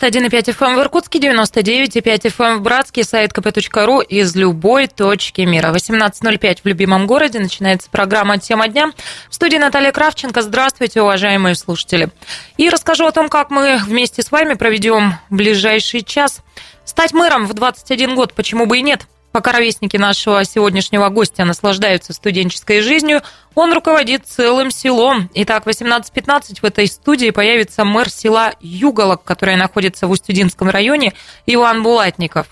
91,5 FM в Иркутске, 99,5 FM в Братске, сайт kp.ru из любой точки мира. 18:05 в любимом городе. Начинается программа «Тема дня». В студии Наталья Кравченко. Здравствуйте, уважаемые слушатели. И расскажу о том, как мы вместе с вами проведем ближайший час. Стать мэром в 21 год, почему бы и нет? Пока ровесники нашего сегодняшнего гостя наслаждаются студенческой жизнью, он руководит целым селом. Итак, в 18:15 в этой студии появится мэр села Юголок, которое находится в Устюдинском районе, Иван Булатников.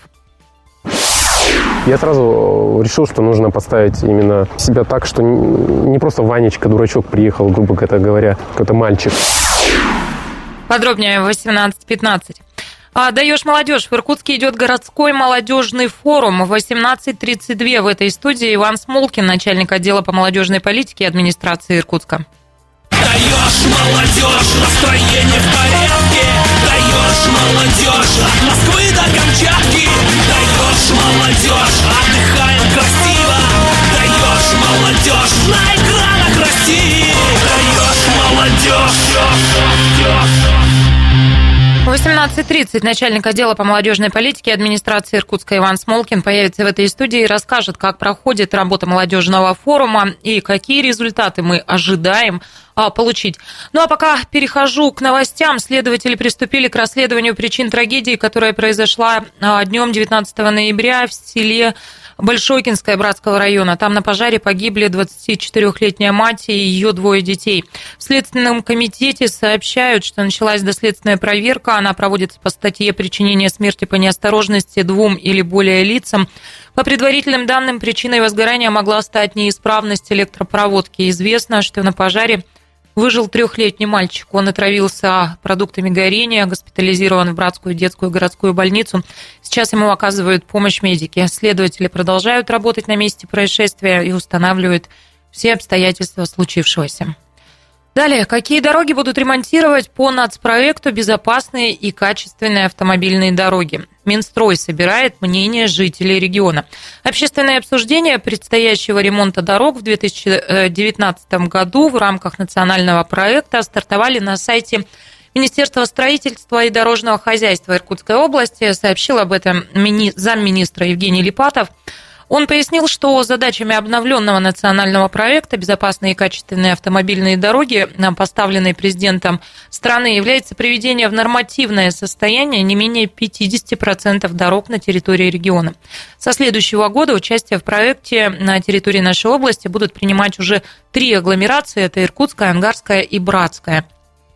Я сразу решил, что нужно поставить именно себя так, что не просто Ванечка, дурачок, приехал, грубо говоря, какой-то мальчик. Подробнее в 18:15. «Даешь молодежь». В Иркутске идет городской молодежный форум. В 18:32 в этой студии Иван Смолкин, начальник отдела по молодежной политике администрации Иркутска. Даешь молодежь, настроение в порядке. Даешь молодежь, от Москвы до Камчатки. Даешь молодежь, отдыхаем красиво. Даешь молодежь, на экранах России. Даешь молодежь. 18:30 начальник отдела по молодежной политике администрации Иркутска Иван Смолкин появится в этой студии и расскажет, как проходит работа молодежного форума и какие результаты мы ожидаем получить. Ну а пока перехожу к новостям. Следователи приступили к расследованию причин трагедии, которая произошла днем 19 ноября в селе Большокинское Братского района. Там на пожаре погибли 24-летняя мать и ее двое детей. В Следственном комитете сообщают, что началась доследственная проверка. Она проводится по статье «Причинение смерти по неосторожности двум или более лицам». По предварительным данным, причиной возгорания могла стать неисправность электропроводки. Известно, что на пожаре выжил 3-летний мальчик. Он отравился продуктами горения, госпитализирован в Братскую детскую городскую больницу. Сейчас ему оказывают помощь медики. Следователи продолжают работать на месте происшествия и устанавливают все обстоятельства случившегося. Далее, какие дороги будут ремонтировать по нацпроекту «Безопасные и качественные автомобильные дороги»? Минстрой собирает мнение жителей региона. Общественное обсуждение предстоящего ремонта дорог в 2019 году в рамках национального проекта стартовали на сайте Министерства строительства и дорожного хозяйства Иркутской области. Сообщил об этом замминистра Евгений Липатов. Он пояснил, что задачами обновленного национального проекта «Безопасные и качественные автомобильные дороги», поставленные президентом страны, является приведение в нормативное состояние не менее 50% дорог на территории региона. Со следующего года участие в проекте на территории нашей области будут принимать уже 3 агломерации – это Иркутская, Ангарская и Братская.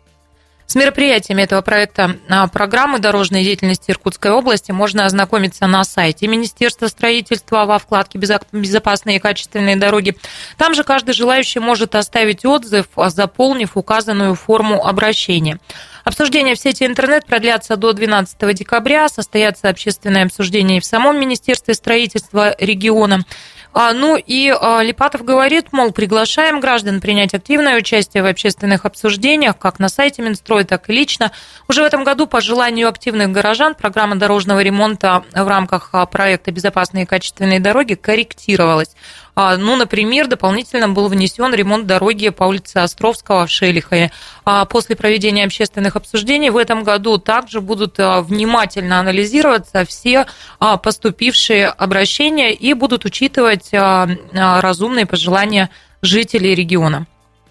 С мероприятиями этого проекта программы дорожной деятельности Иркутской области можно ознакомиться на сайте Министерства строительства во вкладке «Безопасные и качественные дороги». Там же каждый желающий может оставить отзыв, заполнив указанную форму обращения. Обсуждения в сети интернет продлятся до 12 декабря. Состоятся общественные обсуждения и в самом Министерстве строительства региона. Ну и Липатов говорит, мол, приглашаем граждан принять активное участие в общественных обсуждениях, как на сайте Минстроя, так и лично. Уже в этом году по желанию активных горожан программа дорожного ремонта в рамках проекта «Безопасные и качественные дороги» корректировалась. Ну, например, дополнительно был внесен ремонт дороги по улице Островского в Шелихове. После проведения общественных обсуждений в этом году также будут внимательно анализироваться все поступившие обращения и будут учитывать разумные пожелания жителей региона.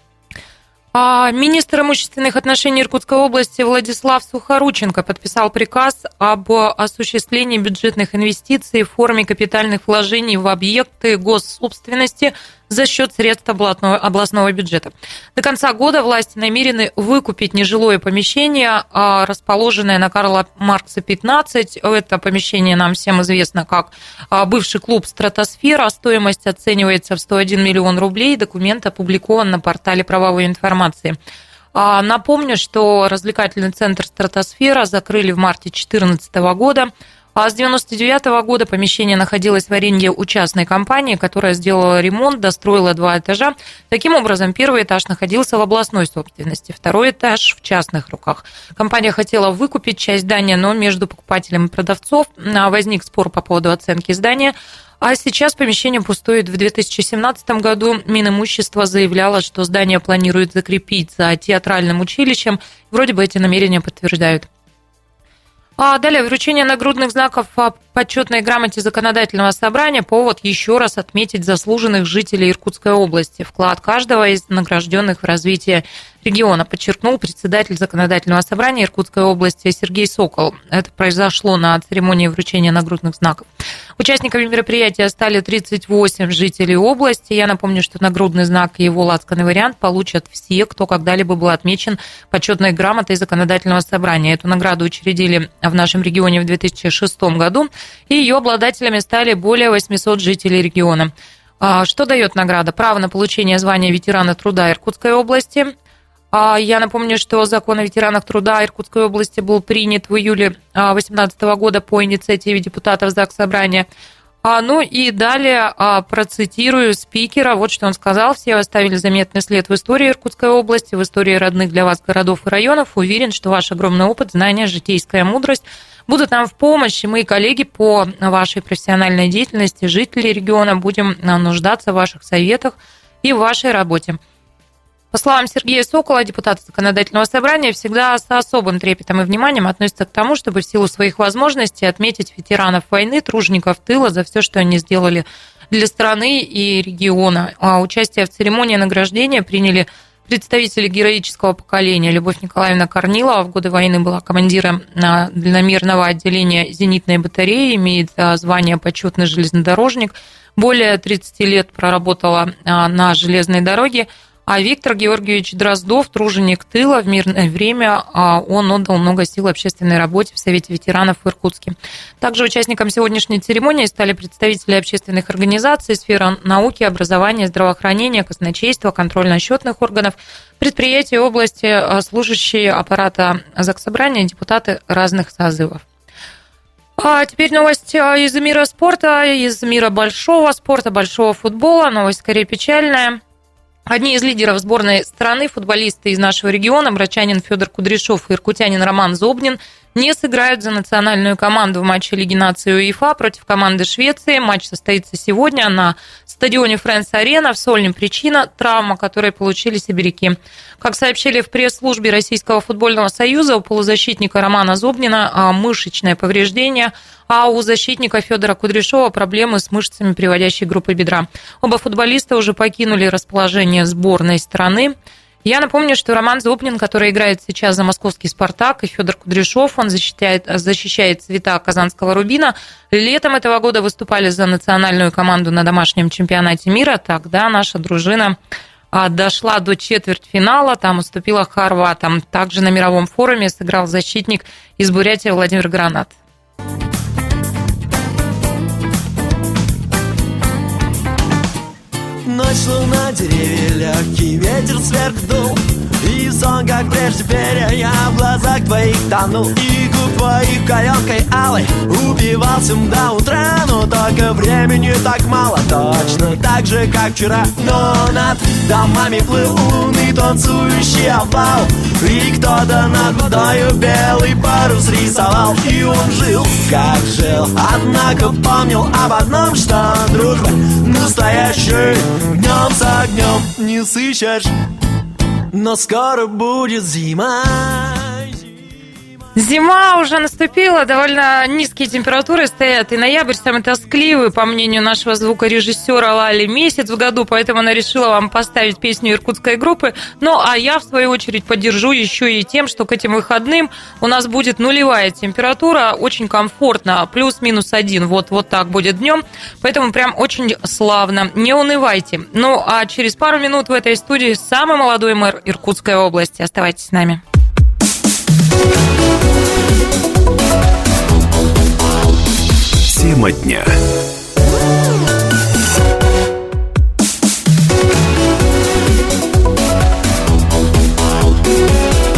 Министр имущественных отношений Иркутской области Владислав Сухорученко подписал приказ об осуществлении бюджетных инвестиций в форме капитальных вложений в объекты госсобственности за счет средств областного бюджета. До конца года власти намерены выкупить нежилое помещение, расположенное на Карла Маркса, 15. Это помещение нам всем известно как бывший клуб «Стратосфера». Стоимость оценивается в 101 миллион рублей. Документ опубликован на портале правовой информации. Напомню, что развлекательный центр «Стратосфера» закрыли в марте 2014 года. А с 1999 года помещение находилось в аренде у частной компании, которая сделала ремонт, достроила 2 этажа. Таким образом, первый этаж находился в областной собственности, второй этаж в частных руках. Компания хотела выкупить часть здания, но между покупателем и продавцом возник спор по поводу оценки здания. А сейчас помещение пустует. В 2017 году Минимущество заявляло, что здание планирует закрепить за театральным училищем. Вроде бы эти намерения подтверждают. Далее, вручение нагрудных знаков о почетной грамоте законодательного собрания – повод еще раз отметить заслуженных жителей Иркутской области. Вклад каждого из награжденных в развитие региона, подчеркнул председатель законодательного собрания Иркутской области Сергей Сокол. Это произошло на церемонии вручения нагрудных знаков. Участниками мероприятия стали 38 жителей области. Я напомню, что нагрудный знак и его лацканный вариант получат все, кто когда-либо был отмечен почетной грамотой законодательного собрания. Эту награду учредили в нашем регионе в 2006 году, и ее обладателями стали более 800 жителей региона. Что дает награда? Право на получение звания ветерана труда Иркутской области. Я напомню, что закон о ветеранах труда Иркутской области был принят в июле 2018 года по инициативе депутатов Заксобрания. Ну и далее процитирую спикера. Вот что он сказал. Все оставили заметный след в истории Иркутской области, в истории родных для вас городов и районов. Уверен, что ваш огромный опыт, знания, житейская мудрость будут нам в помощь. И мы, коллеги, по вашей профессиональной деятельности, жители региона, будем нуждаться в ваших советах и в вашей работе. По словам Сергея Сокола, депутаты законодательного собрания всегда с особым трепетом и вниманием относятся к тому, чтобы в силу своих возможностей отметить ветеранов войны, тружеников тыла за все, что они сделали для страны и региона. Участие в церемонии награждения приняли представители героического поколения. Любовь Николаевна Корнилова в годы войны была командиром дальномерного отделения зенитной батареи, имеет звание почетный железнодорожник, более 30 лет проработала на железной дороге. А Виктор Георгиевич Дроздов, труженик тыла, в мирное время он отдал много сил общественной работе в Совете ветеранов в Иркутске. Также участникам сегодняшней церемонии стали представители общественных организаций, сферы науки, образования, здравоохранения, казначейства, контрольно-счетных органов, предприятий области, служащие аппарата Заксобрания, депутаты разных созывов. А теперь новость из мира спорта, из мира большого спорта, большого футбола. Новость скорее печальная. Одни из лидеров сборной страны, футболисты из нашего региона, брачанин Федор Кудряшов и иркутянин Роман Зобнин, не сыграют за национальную команду в матче Лиги наций УЕФА против команды Швеции. Матч состоится сегодня на стадионе Фрэнс-Арена. В Сольне причина – травма, которую получили сибиряки. Как сообщили в пресс-службе Российского футбольного союза, у полузащитника Романа Зобнина мышечное повреждение, а у защитника Федора Кудряшова проблемы с мышцами приводящей группы бедра. Оба футболиста уже покинули расположение сборной страны. Я напомню, что Роман Зобнин, который играет сейчас за московский «Спартак», и Федор Кудряшов, он защищает цвета казанского «Рубина», летом этого года выступали за национальную команду на домашнем чемпионате мира. Тогда наша дружина дошла до четвертьфинала, там уступила хорватам. Также на мировом форуме сыграл защитник из Бурятии Владимир Гранат. Ночь, луна, деревья, легкий ветер сверх дул, и сон, как прежде, перья, я в глазах твоих тонул, и губ твоих каленкой алой убивался до утра. Но только времени так мало, точно так же, как вчера. Но над домами плыл лунный танцующий овал, и кто-то над водою белый парус рисовал. И он жил, как жил, однако помнил об одном, что дружба настоящая днем с огнем не сыщешь, но скоро будет зима. Зима уже наступила, довольно низкие температуры стоят, и ноябрь самый тоскливый, по мнению нашего звукорежиссера Лали, месяц в году, поэтому она решила вам поставить песню иркутской группы. Ну, а я, в свою очередь, поддержу еще и тем, что к этим выходным у нас будет нулевая температура, очень комфортно, плюс-минус 1, вот так будет днем, поэтому прям очень славно, не унывайте. Ну, а через пару минут в этой студии самый молодой мэр Иркутской области. Оставайтесь с нами. Тема дня.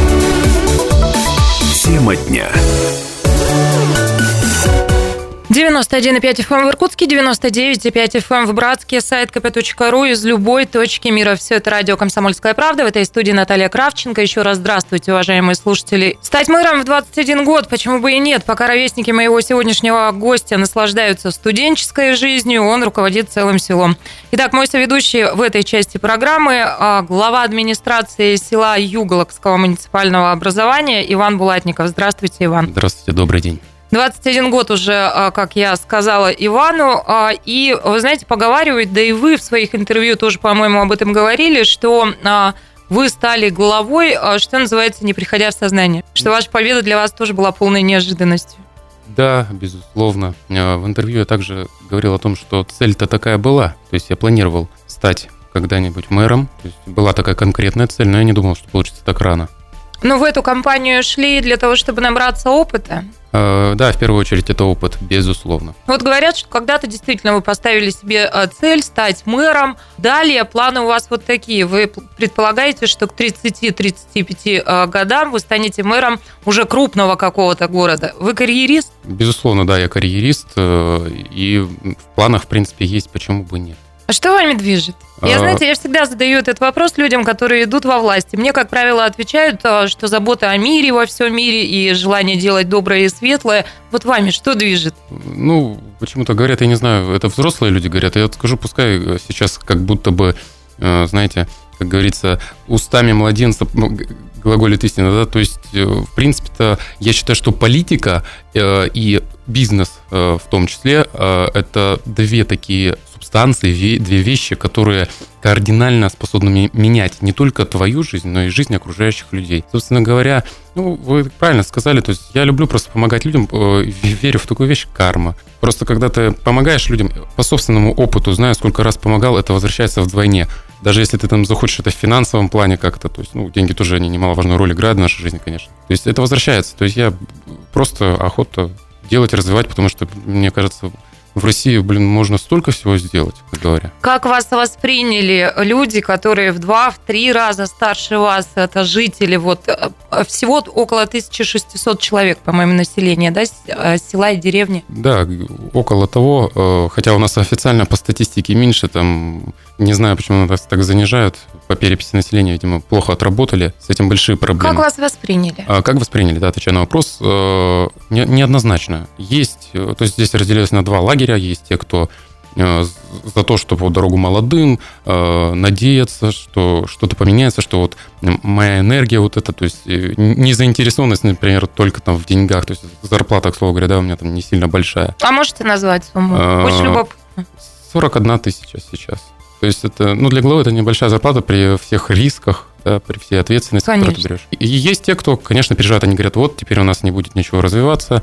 Тема дня. 91,5 FM в Иркутске, 99,5 FM в Братске, сайт kp.ru из любой точки мира. Все это радио «Комсомольская правда». В этой студии Наталья Кравченко. Еще раз здравствуйте, уважаемые слушатели. Стать мэром в 21 год, почему бы и нет? Пока ровесники моего сегодняшнего гостя наслаждаются студенческой жизнью, он руководит целым селом. Итак, мой соведущий в этой части программы – глава администрации села Юголокского муниципального образования Иван Булатников. Здравствуйте, Иван. Здравствуйте, добрый день. 21 год уже, как я сказала Ивану, и, вы знаете, поговаривают, да и вы в своих интервью тоже, по-моему, об этом говорили, что вы стали главой, что называется, не приходя в сознание, что ваша победа для вас тоже была полной неожиданностью. Да, безусловно. В интервью я также говорил о том, что цель-то такая была, то есть я планировал стать когда-нибудь мэром, то есть была такая конкретная цель, но я не думал, что получится так рано. Но в эту кампанию шли для того, чтобы набраться опыта? Да, в первую очередь это опыт, безусловно. Вот говорят, что когда-то действительно вы поставили себе цель стать мэром. Далее планы у вас вот такие. Вы предполагаете, что к 30-35 годам вы станете мэром уже крупного какого-то города. Вы карьерист? Безусловно, да, я карьерист. И в планах, в принципе, есть, почему бы нет. А что вами движет? Я всегда задаю этот вопрос людям, которые идут во власти. Мне, как правило, отвечают, что забота о мире во всем мире и желание делать доброе и светлое. Вот вами что движет? Почему-то говорят, я не знаю, это взрослые люди говорят. Я скажу, пускай сейчас как будто бы, знаете, как говорится, устами младенца глаголит истина, да? То есть, в принципе-то, я считаю, что политика и бизнес в том числе, это две такие субстанции, две вещи, которые кардинально способны менять не только твою жизнь, но и жизнь окружающих людей. Собственно говоря, вы правильно сказали, то есть я люблю просто помогать людям, верю в такую вещь, карма. Просто когда ты помогаешь людям, по собственному опыту, зная, сколько раз помогал, это возвращается вдвойне. Даже если ты там захочешь это в финансовом плане как-то, то есть, деньги тоже они немаловажную роль играют в нашей жизни, конечно. То есть это возвращается. То есть я просто охота делать, развивать, потому что, мне кажется, в России, можно столько всего сделать, как говоря. Как вас восприняли люди, которые в 2-3 раза старше вас, это жители, всего около 1600 человек, по-моему, населения, да, села и деревни? Да, около того, хотя у нас официально по статистике меньше, там, не знаю, почему нас так занижают, по переписи населения, видимо, плохо отработали, с этим большие проблемы. Как вас восприняли? Как восприняли, да, отвечая на вопрос, неоднозначно. Есть, то есть здесь разделилось на два лагеря, есть те, кто за то, чтобы дорогу молодым, надеяться, что что-то поменяется, что вот моя энергия вот это, то есть незаинтересованность, например, только там в деньгах, то есть зарплата, к слову говоря, да, у меня там не сильно большая. А можете назвать сумму? Очень любопытно. 41 тысяча сейчас. То есть это, для главы это небольшая зарплата при всех рисках, да, при всей ответственности, которую ты берешь. И есть те, кто, конечно, переживает, они говорят, вот, теперь у нас не будет ничего развиваться,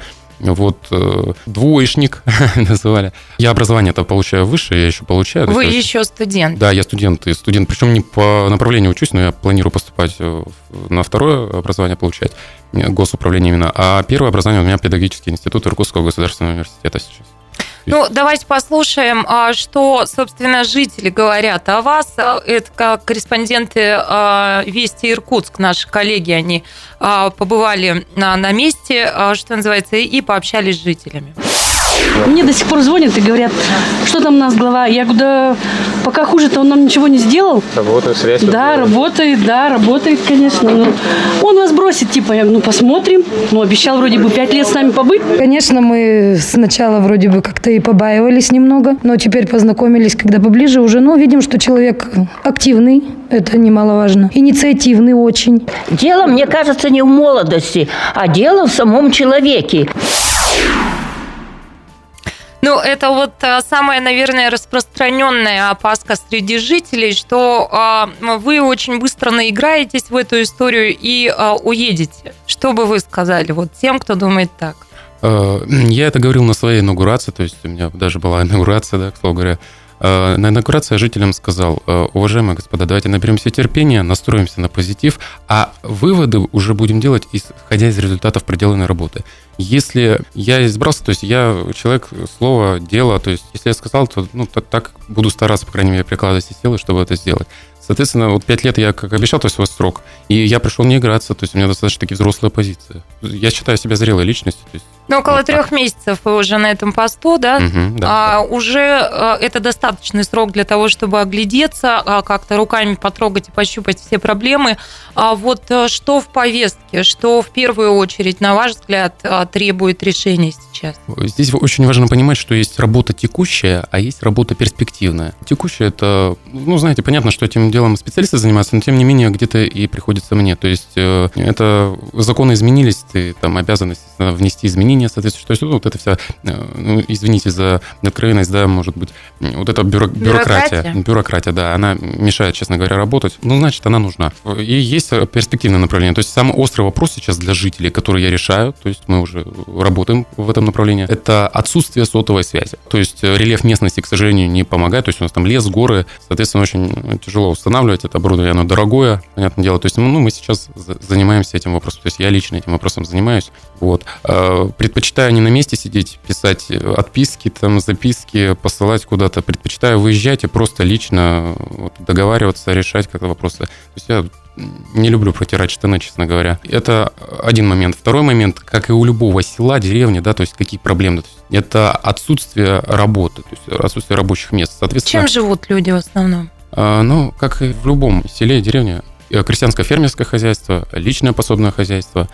двоечник называли. Я образование-то получаю выше, я еще получаю. Вы еще студент. Да, я студент, причем не по направлению учусь, но я планирую поступать на второе образование получать, госуправление именно, а первое образование у меня педагогический институт Иркутского государственного университета сейчас. Давайте послушаем, что, собственно, жители говорят о вас. Это как корреспонденты «Вести Иркутск», наши коллеги, они побывали на месте, что называется, и пообщались с жителями. Мне до сих пор звонят и говорят, что там у нас глава. Я говорю, да пока хуже-то он нам ничего не сделал. Работает связь? Да, работает, конечно. Он вас бросит, посмотрим. Обещал вроде бы 5 лет с нами побыть. Конечно, мы сначала вроде бы как-то и побаивались немного, но теперь познакомились, когда поближе уже, видим, что человек активный, это немаловажно, инициативный очень. Дело, мне кажется, не в молодости, а дело в самом человеке. Это самая, наверное, распространенная опаска среди жителей, что вы очень быстро наиграетесь в эту историю и уедете. Что бы вы сказали тем, кто думает так? Я это говорил на своей инаугурации, то есть у меня даже была инаугурация, да, к слову говоря. На инаугурации я жителям сказал: уважаемые господа, давайте наберемся терпения, настроимся на позитив, а выводы уже будем делать, исходя из результатов проделанной работы. Если я избрался, то есть я человек слова, дела, то есть если я сказал, то так буду стараться, по крайней мере, прикладывать все силы, чтобы это сделать. Соответственно, вот 5 лет я, как обещал, то есть свой срок, и я пришел не играться, то есть у меня достаточно таки взрослая позиция. Я считаю себя зрелой личностью. То есть, ну, около 3 месяцев вы уже на этом посту, да? Да. Уже это достаточный срок для того, чтобы оглядеться, как-то руками потрогать и пощупать все проблемы. А вот что в повестке, что в первую очередь, на ваш взгляд, требует решения сейчас? Здесь очень важно понимать, что есть работа текущая, а есть работа перспективная. Текущая – это, ну, знаете, понятно, что этим делом специалисты занимаются, но тем не менее где-то и приходится мне. То есть это законы изменились, ты там обязан внести изменения соответствующие. То есть вот это вся, ну, извините за откровенность, да, может быть, вот эта бюрократия, да, она мешает, честно говоря, работать. Ну, значит, она нужна. И есть перспективное направление. То есть самый острый вопрос сейчас для жителей, который я решаю, то есть мы уже работаем в этом направлении, это отсутствие сотовой связи. То есть рельеф местности, к сожалению, не помогает. То есть у нас там лес, горы, соответственно, очень тяжело устанавливать это оборудование, оно дорогое, понятное дело. То есть, ну, мы сейчас занимаемся этим вопросом. То есть я лично этим вопросом занимаюсь. Вот. Предпочитаю не на месте сидеть, писать отписки, там, записки, посылать куда-то. Предпочитаю выезжать и просто лично вот, договариваться, решать как-то вопросы. То есть я не люблю протирать штаны, честно говоря. Это один момент. Второй момент, как и у любого села, деревни, да, то есть какие проблемы? То есть это отсутствие работы, то есть отсутствие рабочих мест. Соответственно, чем живут люди в основном? Ну, как и в любом селе, деревне, крестьянское фермерское хозяйство, личное подсобное хозяйство.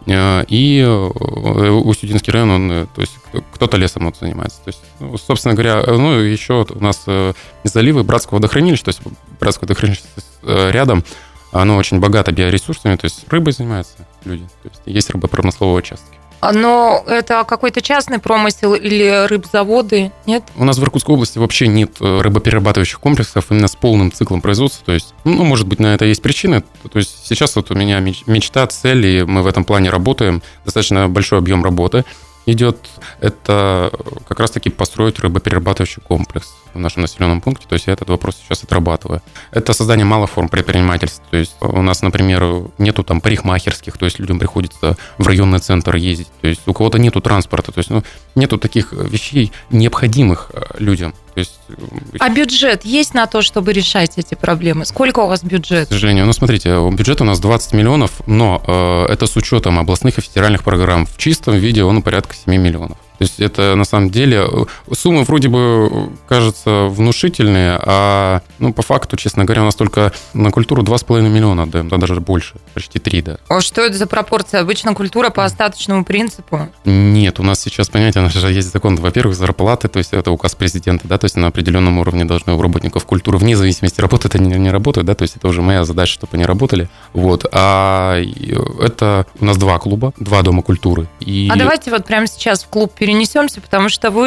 И Устюдинский район, он, то есть кто-то лесом вот занимается. То есть, собственно говоря, ну, еще у нас заливы Братского водохранилища, то есть Братское водохранилище рядом, оно очень богато биоресурсами, то есть рыбой занимаются люди, то есть рыбопромысловые участки. Но это какой-то частный промысел или рыбзаводы, нет? У нас в Иркутской области вообще нет рыбоперерабатывающих комплексов именно с полным циклом производства. То есть, ну, может быть, на это есть причины. То есть сейчас вот у меня мечта, цель, и мы в этом плане работаем. Достаточно большой объем работы идет. Это как раз-таки построить рыбоперерабатывающий комплекс в нашем населенном пункте. То есть я этот вопрос сейчас отрабатываю. Это создание малых форм предпринимательства. То есть у нас, например, нету там парикмахерских, то есть людям приходится в районный центр ездить. То есть у кого-то нету транспорта, то есть нету таких вещей, необходимых людям. То есть, а бюджет есть на то, чтобы решать эти проблемы? Сколько у вас бюджет? К сожалению, ну, смотрите, бюджет у нас 20 миллионов, но это с учетом областных и федеральных программ. В чистом виде он порядка 7 миллионов. То есть это на самом деле суммы вроде бы кажутся внушительные, а ну, по факту, честно говоря, у нас только на культуру 2,5 миллиона отдаем, да, даже больше, почти 3, да. А что это за пропорция? Обычно культура по остаточному принципу? Нет, у нас сейчас, понимаете, у нас же есть закон, во-первых, зарплаты, то есть это указ президента, да, то есть на определенном уровне должны у работников культуры, вне зависимости, работают они или не работают, да, то есть это уже моя задача, чтобы они работали, вот. А это у нас 2 клуба, 2 дома культуры. А давайте вот прямо сейчас в клуб перенесемся, потому что вы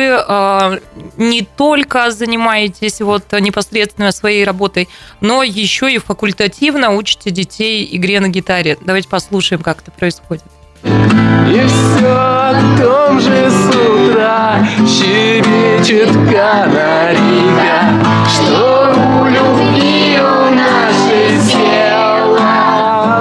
не только занимаетесь вот непосредственно своей работой, но еще и факультативно учите детей игре на гитаре. Давайте послушаем, как это происходит. И все о том же с утра щебечет канарейка, что у любви у нашей села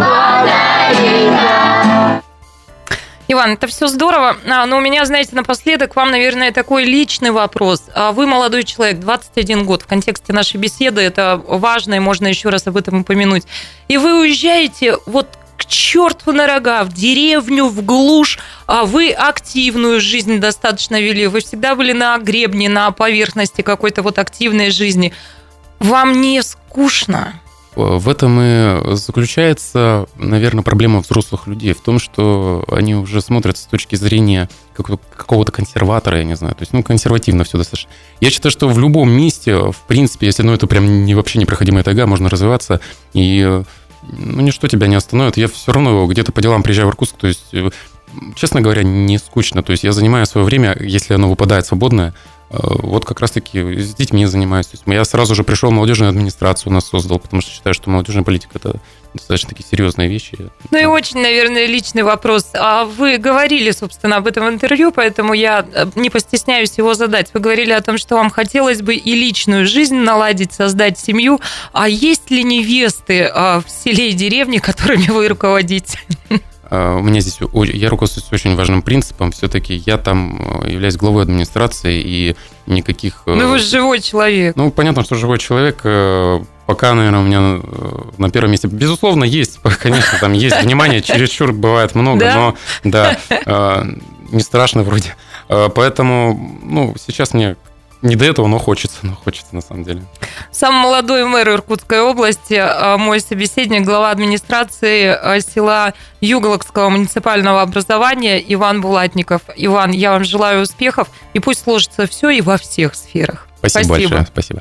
батарейка. Иван, это все здорово, но у меня, знаете, напоследок к вам, наверное, такой личный вопрос. Вы молодой человек, 21 год, в контексте нашей беседы это важно, и можно еще раз об этом упомянуть. И вы уезжаете вот к черту на рога, в деревню, в глушь. Вы активную жизнь достаточно вели, вы всегда были на гребне, на поверхности какой-то вот активной жизни. Вам не скучно? В этом и заключается, наверное, проблема взрослых людей, в том, что они уже смотрят с точки зрения какого-то консерватора, я не знаю, то есть, ну, консервативно все достаточно. Я считаю, что в любом месте, в принципе, если, ну, это прям вообще непроходимая тайга, можно развиваться, и, ну, ничто тебя не остановит. Я все равно где-то по делам приезжаю в Иркутск, то есть, честно говоря, не скучно, то есть, я занимаю свое время, если оно выпадает свободное, вот как раз-таки с детьми занимаюсь. То есть я сразу же пришел в молодежную администрацию, у нас создал, потому что считаю, что молодежная политика – это достаточно такие серьезные вещи. Ну и очень, наверное, личный вопрос. А вы говорили, собственно, об этом в интервью, поэтому я не постесняюсь его задать. Вы говорили о том, что вам хотелось бы и личную жизнь наладить, создать семью. А есть ли невесты в селе и деревне, которыми вы руководите? У меня здесь, я руководствуюсь очень важным принципом, все-таки я там являюсь главой администрации, и никаких... Ну, вы же живой человек. Ну, понятно, что живой человек, пока, наверное, у меня на первом месте. Безусловно, есть, конечно, там есть внимание, чересчур бывает много, но да, не страшно вроде. Поэтому, сейчас мне не до этого, но хочется на самом деле. Самый молодой мэр Иркутской области, мой собеседник, глава администрации села Юголокского муниципального образования Иван Булатников. Иван, я вам желаю успехов, и пусть сложится все и во всех сферах. Спасибо большое. Спасибо.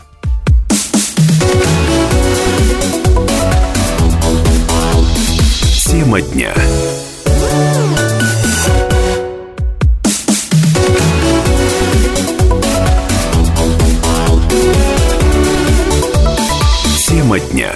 Тема дня. Тема дня.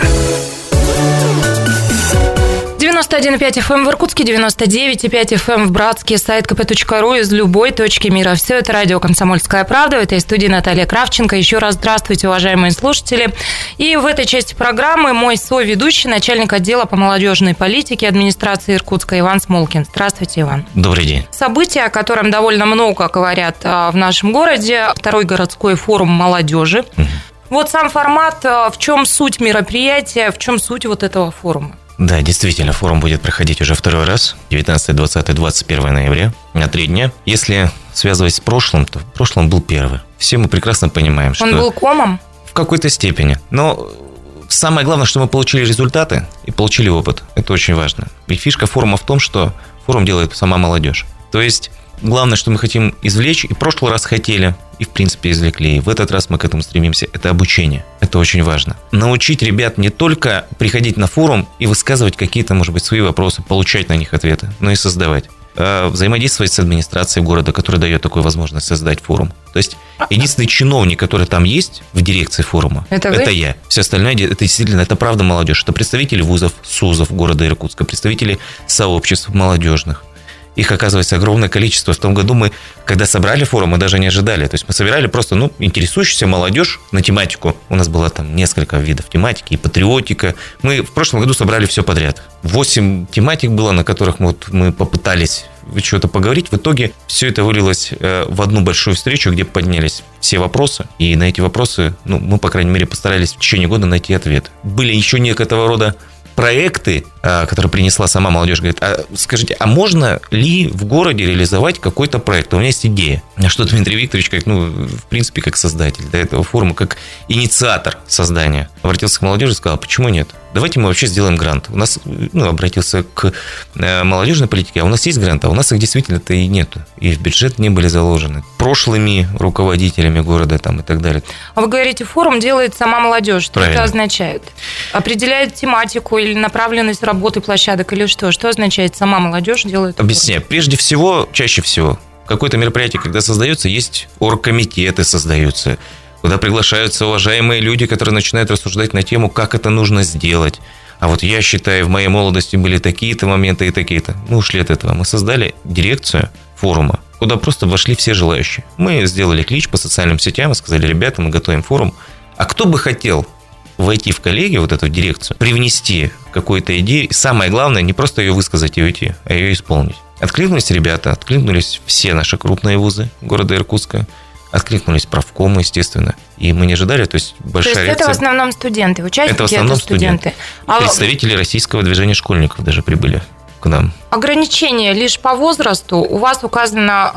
91,5 FM в Иркутске, 99,5 FM в Братске, сайт kp.ru из любой точки мира. Все это радио «Комсомольская правда». В этой студии Наталья Кравченко. Еще раз здравствуйте, уважаемые слушатели. И в этой части программы мой соведущий, начальник отдела по молодежной политике администрации Иркутска Иван Смолкин. Здравствуйте, Иван. Добрый день. Событие, о котором довольно много говорят в нашем городе, второй городской форум молодежи. Вот сам формат, в чем суть мероприятия, в чем суть вот этого форума? Да, действительно, форум будет проходить уже второй раз, 19, 20, 21 ноября, на 3 дня. Если связывать с прошлым, то в прошлом был первый. Все мы прекрасно понимаем, что... Он был комом? В какой-то степени. Но самое главное, что мы получили результаты и получили опыт. Это очень важно. И фишка форума в том, что форум делает сама молодежь. То есть... Главное, что мы хотим извлечь, и в прошлый раз хотели, и в принципе извлекли. И в этот раз мы к этому стремимся. Это обучение. Это очень важно. Научить ребят не только приходить на форум и высказывать какие-то, может быть, свои вопросы, получать на них ответы, но и создавать. Взаимодействовать с администрацией города, которая дает такую возможность создать форум. То есть единственный чиновник, который там есть в дирекции форума, это я. Все остальное, это действительно, это правда молодежь. Это представители вузов, СУЗов города Иркутска, представители сообществ молодежных. Их, оказывается, огромное количество. В том году мы, когда собрали форум, мы даже не ожидали. То есть мы собирали просто, интересующуюся молодежь на тематику. У нас было там несколько видов тематики, и патриотика. Мы в прошлом году собрали все подряд. 8 тематик было, на которых мы попытались что-то поговорить. В итоге все это вылилось в одну большую встречу, где поднялись все вопросы. И на эти вопросы, мы, по крайней мере, постарались в течение года найти ответ. Были еще некоторого рода проекты, которые принесла сама молодежь, говорит, скажите, а можно ли в городе реализовать какой-то проект? У меня есть идея. А что Дмитрий Викторович, в принципе, как создатель этого форума, как инициатор создания, обратился к молодежи и сказал, почему нет? Давайте мы вообще сделаем грант. У нас, обратился к молодежной политике, а у нас есть грант, а у нас их действительно-то и нету. И в бюджет не были заложены прошлыми руководителями города и так далее. А вы говорите, форум делает сама молодежь. Что Правильно. это означает? Определяет тематику или направленность работы площадок, или что? Что означает сама молодежь делает? Объясняю. Прежде всего, чаще всего, какое-то мероприятие, когда создается, есть оргкомитеты создаются, куда приглашаются уважаемые люди, которые начинают рассуждать на тему, как это нужно сделать. А вот я считаю, в моей молодости были такие-то моменты и такие-то. Мы ушли от этого. Мы создали дирекцию форума, куда просто вошли все желающие. Мы сделали клич по социальным сетям и сказали, ребята, мы готовим форум. А кто бы хотел войти в коллегию, вот эту дирекцию, привнести какую-то идею, и самое главное, не просто ее высказать и уйти, а ее исполнить. Откликнулись ребята, откликнулись все наши крупные вузы города Иркутска, откликнулись правкомы, естественно. И мы не ожидали, то есть большая реакция. Это в основном студенты, участники это в основном студенты. Представители российского движения школьников даже прибыли к нам. Ограничение лишь по возрасту. У вас указано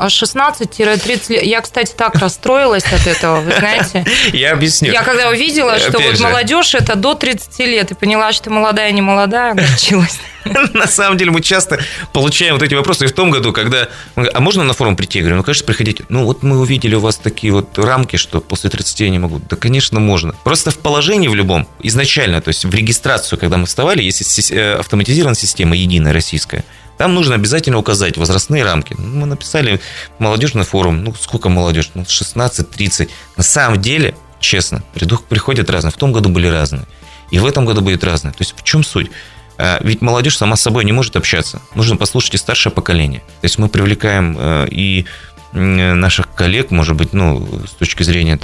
16-30 лет. Я, кстати, так расстроилась от этого, вы знаете. Я объясню. Я когда увидела, что вот молодежь это до 30 лет, и поняла, что молодая, не молодая, огорчилась. На самом деле мы часто получаем вот эти вопросы. И в том году, когда... А можно на форум прийти? Я говорю, конечно, приходите. Вот мы увидели у вас такие вот рамки, что после 30 я не могу. Да, конечно, можно. Просто в положении в любом, изначально, то есть в регистрацию, когда мы вставали, есть автоматизированная система, единая, российская. Там нужно обязательно указать возрастные рамки. Мы написали молодежный форум. Сколько молодежь? 16-30. На самом деле, честно, приходят разные. В том году были разные. И в этом году будет разные. То есть в чем суть? Ведь молодежь сама с собой не может общаться. Нужно послушать и старшее поколение. То есть мы привлекаем и наших коллег, может быть, с точки зрения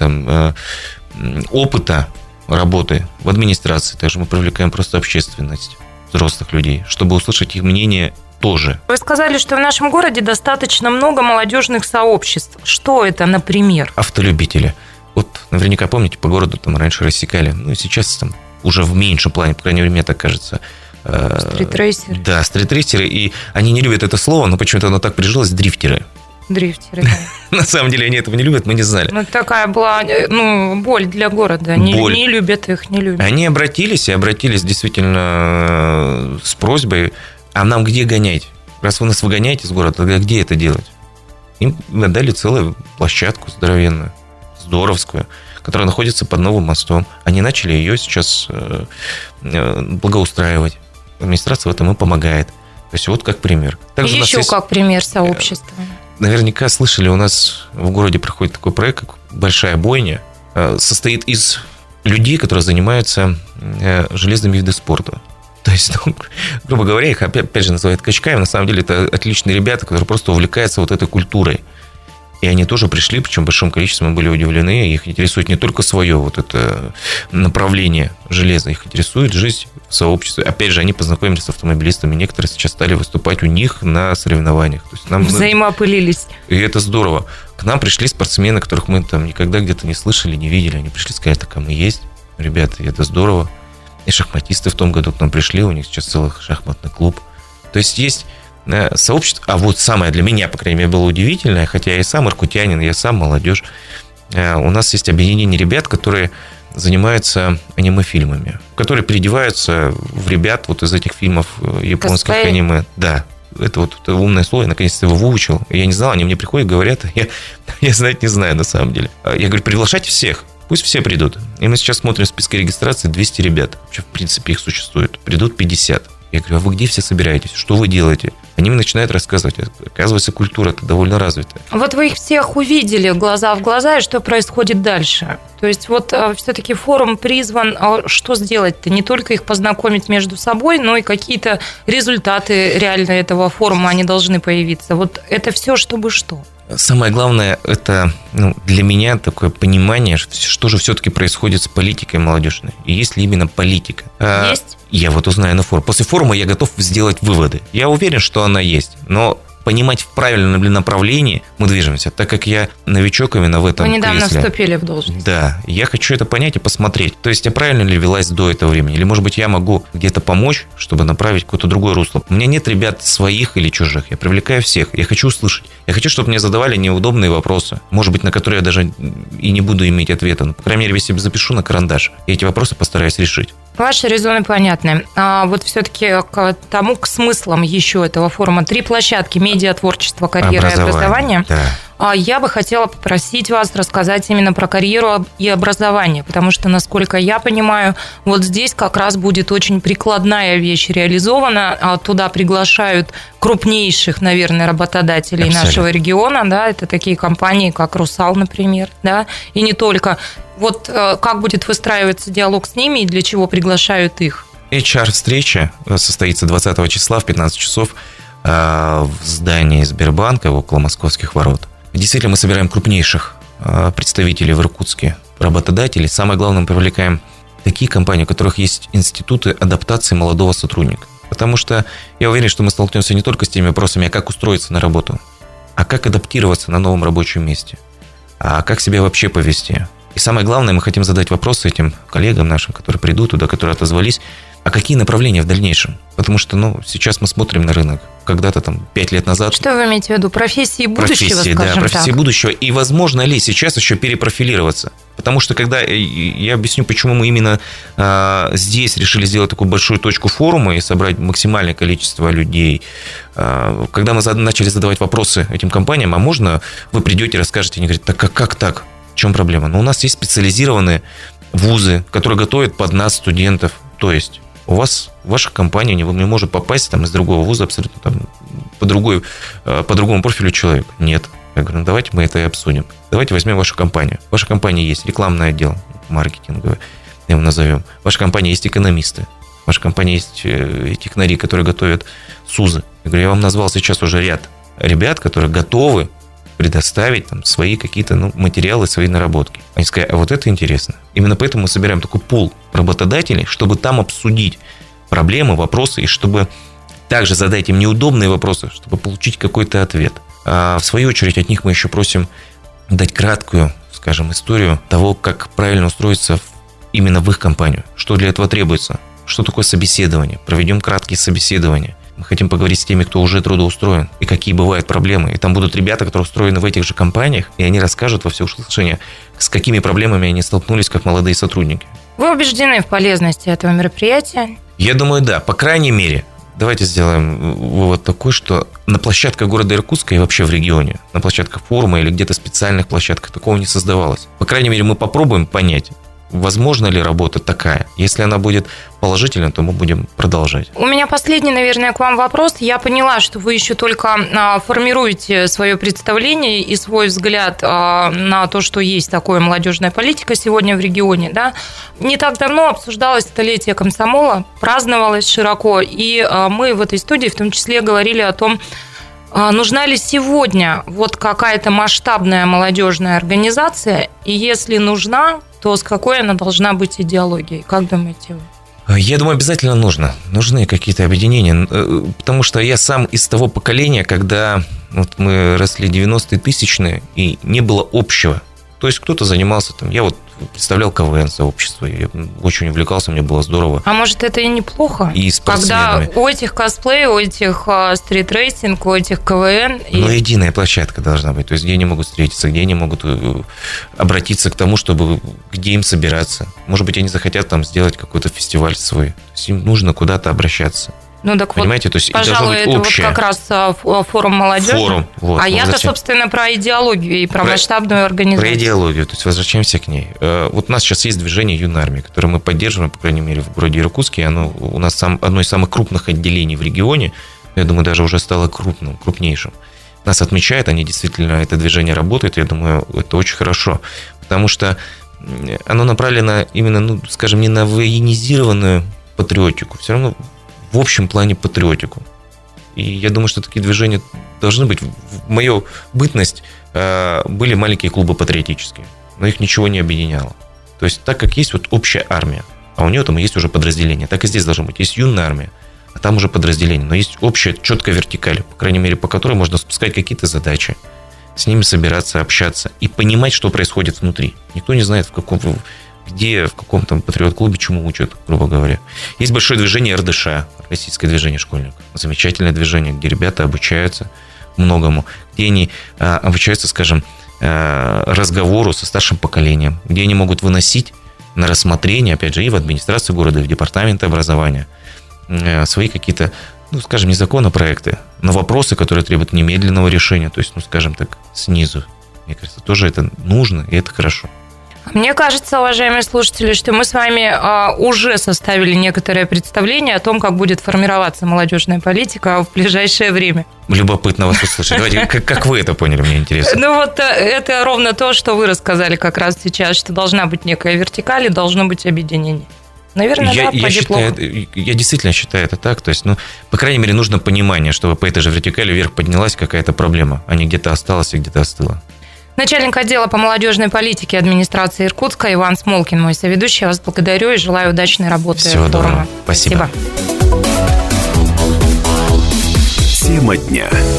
опыта работы в администрации. Также мы привлекаем просто общественность, взрослых людей, чтобы услышать их мнение тоже. Вы сказали, что в нашем городе достаточно много молодежных сообществ. Что это, например? Автолюбители. Вот наверняка помните, по городу раньше рассекали. Сейчас уже в меньшем плане, по крайней мере, мне так кажется. Стритрейсеры. Да, стритрейсеры, и они не любят это слово, но почему-то оно так прижилось, дрифтеры. Дрифтеры, да. На самом деле они этого не любят, мы не знали. Ну, такая была, боль для города. Не любят их, не любят. Они обратились действительно с просьбой, а нам где гонять? Раз вы нас выгоняете из города, тогда где это делать? Им отдали целую площадку здоровенную, здоровскую, которая находится под новым мостом. Они начали ее сейчас благоустраивать. Администрация в этом и помогает. То есть вот как пример. Также и еще как пример сообщества. Наверняка слышали, у нас в городе проходит такой проект, как «Большая бойня». Состоит из людей, которые занимаются железными видами спорта. То есть, грубо говоря, их опять же называют качками. На самом деле это отличные ребята, которые просто увлекаются вот этой культурой. И они тоже пришли, причем в большом количестве, мы были удивлены. Их интересует не только свое вот это направление железа, их интересует жизнь в сообществе. Опять же, они познакомились с автомобилистами. Некоторые сейчас стали выступать у них на соревнованиях. То есть взаимоопылились. И это здорово. К нам пришли спортсмены, которых мы там никогда где-то не слышали, не видели. Они пришли сказать, так, а мы есть. Ребята, это здорово. И шахматисты в том году к нам пришли. У них сейчас целый шахматный клуб. То есть сообщество. А вот самое для меня, по крайней мере, было удивительное, хотя я и сам иркутянин, я сам молодежь. У нас есть объединение ребят, которые занимаются аниме-фильмами, которые переодеваются в ребят вот из этих фильмов японских аниме. Да, это вот это умное слово, я наконец-то его выучил. Я не знал, они мне приходят, говорят, я знать не знаю на самом деле. Я говорю, приглашайте всех, пусть все придут. И мы сейчас смотрим в списке регистрации 200 ребят. Вообще, в принципе, их существует. Придут 50. Я говорю, а вы где все собираетесь? Что вы делаете? Они мне начинают рассказывать. Оказывается, культура-то довольно развитая. Вот вы их всех увидели глаза в глаза, и что происходит дальше? То есть вот все-таки форум призван что сделать-то? Не только их познакомить между собой, но и какие-то результаты реально этого форума, они должны появиться. Вот это все, чтобы что? Самое главное, это для меня такое понимание, что же все-таки происходит с политикой молодежной. И есть ли именно политика? Есть? Я вот узнаю на форуме. После форума я готов сделать выводы. Я уверен, что она есть. Но понимать, в правильном ли направлении мы движемся, так как я новичок именно в этом кресле. Вы недавно кресле. вступили в должность. Да, я хочу это понять и посмотреть. То есть, я правильно ли велась до этого времени? Или, может быть, я могу где-то помочь, чтобы направить какое-то другое русло? У меня нет ребят своих или чужих. Я привлекаю всех. Я хочу услышать. Я хочу, чтобы мне задавали неудобные вопросы, может быть, на которые я даже и не буду иметь ответа. Но, по крайней мере, если запишу на карандаш, я эти вопросы постараюсь решить. Ваши резоны понятны. А вот все-таки к смыслам еще этого форума 3 площадки: медиа, творчество, карьера и образование. Да. Я бы хотела попросить вас рассказать именно про карьеру и образование, потому что, насколько я понимаю, вот здесь как раз будет очень прикладная вещь реализована. Туда приглашают крупнейших, наверное, работодателей нашего региона. Да, это такие компании, как «Русал», например, да, и не только. Вот как будет выстраиваться диалог с ними и для чего приглашают их? HR-встреча состоится 20 числа в 15 часов в здании Сбербанка около Московских ворот. Действительно, мы собираем крупнейших представителей в Иркутске, работодателей. Самое главное, мы привлекаем такие компании, у которых есть институты адаптации молодого сотрудника. Потому что я уверен, что мы столкнемся не только с теми вопросами, а как устроиться на работу, а как адаптироваться на новом рабочем месте, а как себя вообще повести. И самое главное, мы хотим задать вопросы этим коллегам нашим, которые придут туда, которые отозвались, а какие направления в дальнейшем? Потому что, сейчас мы смотрим на рынок. Когда-то 5 лет назад... Что вы имеете в виду? Профессии будущего, скажем так? Профессии будущего. И возможно ли сейчас еще перепрофилироваться? Потому что когда... Я объясню, почему мы именно здесь решили сделать такую большую точку форума и собрать максимальное количество людей. Когда мы начали задавать вопросы этим компаниям, а можно вы придете и расскажете, они говорят, так как так? В чем проблема? У нас есть специализированные вузы, которые готовят под нас студентов. То есть у вас, ваша компания не может попасть из другого вуза абсолютно по другому профилю человека. Нет. Я говорю, давайте мы это и обсудим. Давайте возьмем вашу компанию. В вашей компании есть рекламный отдел, маркетинговый, его назовем. В вашей компании есть экономисты. В вашей компании есть технари, которые готовят СУЗы. Я говорю, я вам назвал сейчас уже ряд ребят, которые готовы предоставить свои какие-то материалы, свои наработки. Они сказали, а вот это интересно. Именно поэтому мы собираем такой пул работодателей, чтобы там обсудить проблемы, вопросы, и чтобы также задать им неудобные вопросы, чтобы получить какой-то ответ. А в свою очередь от них мы еще просим дать краткую, скажем, историю того, как правильно устроиться именно в их компанию. Что для этого требуется? Что такое собеседование? Проведем краткие собеседования. Мы хотим поговорить с теми, кто уже трудоустроен, и какие бывают проблемы. И там будут ребята, которые устроены в этих же компаниях, и они расскажут во всеуслышание, с какими проблемами они столкнулись, как молодые сотрудники. Вы убеждены в полезности этого мероприятия? Я думаю, да. По крайней мере, давайте сделаем вывод такой, что на площадках города Иркутска и вообще в регионе, на площадках форума или где-то специальных площадках такого не создавалось. По крайней мере, мы попробуем понять, возможно ли работа такая. Если она будет положительной, то мы будем продолжать. У меня последний, наверное, к вам вопрос. Я поняла, что вы еще только формируете свое представление и свой взгляд на то, что есть такое молодежная политика сегодня в регионе. Да? Не так давно обсуждалось столетие комсомола, праздновалось широко, и мы в этой студии в том числе говорили о том, нужна ли сегодня вот какая-то масштабная молодежная организация, и если нужна, то с какой она должна быть идеологией? Как думаете вы? Я думаю, обязательно нужно. Нужны какие-то объединения. Потому что я сам из того поколения, когда вот мы росли 90-е, тысячные, и не было общего. То есть кто-то занимался там, я вот представлял КВН-сообщество, я очень увлекался, мне было здорово. А может, это и неплохо? И когда у этих косплей, у этих стритрейсинг, у этих КВН... Но единая площадка должна быть, то есть где они могут встретиться, где они могут обратиться к тому, чтобы где им собираться. Может быть, они захотят там сделать какой-то фестиваль свой. То есть им нужно куда-то обращаться. Ну, так понимаете, вот, то есть пожалуй, это общее. Вот как раз форум молодежи. Форум, вот. Я-то, собственно, про идеологию и про масштабную организацию. Про идеологию, то есть возвращаемся к ней. Вот у нас сейчас есть движение «Юная армия», которое мы поддерживаем, по крайней мере, в городе Иркутске. Оно у нас одно из самых крупных отделений в регионе. Я думаю, даже уже стало крупнейшим. Нас отмечают, они действительно, это движение работает. Я думаю, это очень хорошо. Потому что оно направлено именно, скажем, не на военизированную патриотику. Все равно в общем плане патриотику. И я думаю, что такие движения должны быть. В мою бытность были маленькие клубы патриотические, но их ничего не объединяло. То есть так как есть вот общая армия, а у нее там есть уже подразделение, так и здесь должно быть. Есть юная армия, а там уже подразделение. Но есть общая четкая вертикаль, по крайней мере, по которой можно спускать какие-то задачи, с ними собираться, общаться и понимать, что происходит внутри. Никто не знает, в каком там патриот-клубе чему учат, грубо говоря. Есть большое движение РДШ, Российское движение школьников. Замечательное движение, где ребята обучаются многому, где они обучаются, скажем, разговору со старшим поколением, где они могут выносить на рассмотрение, опять же, и в администрацию города, и в департаменты образования свои какие-то, скажем, не законопроекты, но вопросы, которые требуют немедленного решения, то есть, скажем так, снизу. Мне кажется, тоже это нужно, и это хорошо. Мне кажется, уважаемые слушатели, что мы с вами уже составили некоторое представление о том, как будет формироваться молодежная политика в ближайшее время. Любопытно вас услышать. Давайте, как вы это поняли, мне интересно. Это ровно то, что вы рассказали как раз сейчас, что должна быть некая вертикаль и должно быть объединение. Наверное, я действительно считаю это так. То есть, по крайней мере, нужно понимание, чтобы по этой же вертикали вверх поднялась какая-то проблема, а не где-то осталась и где-то остыла. Начальник отдела по молодежной политике администрации Иркутска Иван Смолкин, мой соведущий. Я вас благодарю и желаю удачной работы. Всего доброго. Спасибо. Тема дня.